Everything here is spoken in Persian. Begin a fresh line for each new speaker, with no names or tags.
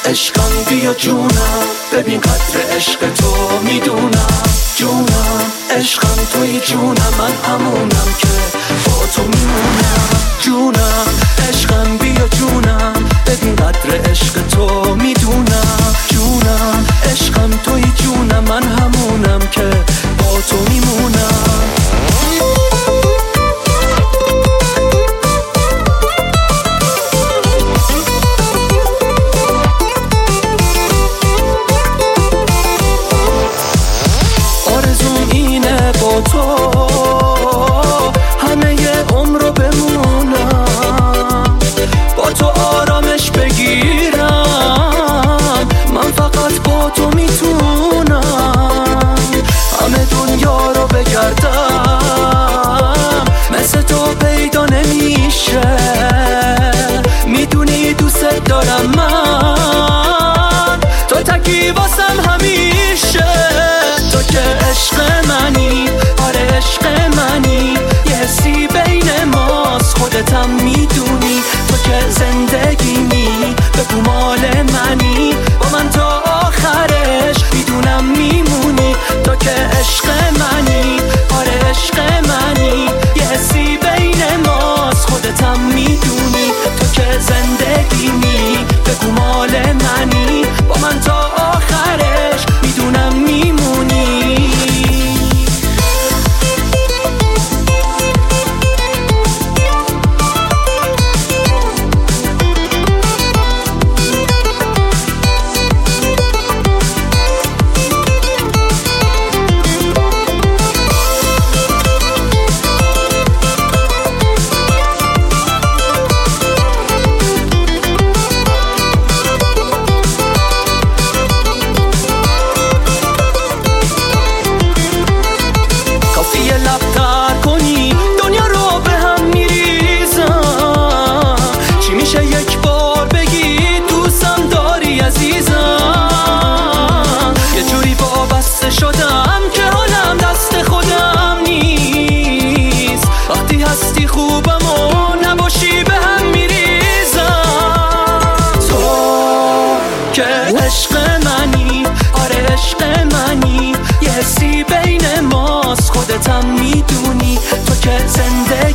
عشقم بیا جونم، ببین قدر عشق تو میدونم. جونم عشقم توی جونم، من همونم که با تو میمونم. جونم عشقم بیا جونم، ببین قدر عشق تو میدونم. جونم عشقم توی جونم، من همونم که با تو میمونم. تو همه عمر رو بمونم، با تو آرامش بگیرم. من فقط با تو میتونم همه دنیا رو بگردم، مثل تو پیدا نمیشه. میدونی دوست دارم من، تو تکی واسم همیشه. تو که عشق منی، عشق منی، یه حسی بین ماست خودتم میدونی. تو که زندگیمی، بگو مال منی، با من تا آخرش میدونم میمونی. تو که عشق منی، آره عشق منی، یه حسی بین ماست خودتم میدونی. تو که زندگیمی، بگو مال منی، با من تا آخرش میدونم میمونی. لبتر کنی دنیا رو به هم میریزم. چی میشه یک بار بگی دوستم داری عزیزم. یه جوری وابسته شدم که حالم دست خودم نیست. وقتی هستی خوبم و نباشی به هم میریزم. تو که عشق منی، آره عشق منی، یه حسی بین ماست خودتم میدونی. تو که زندگی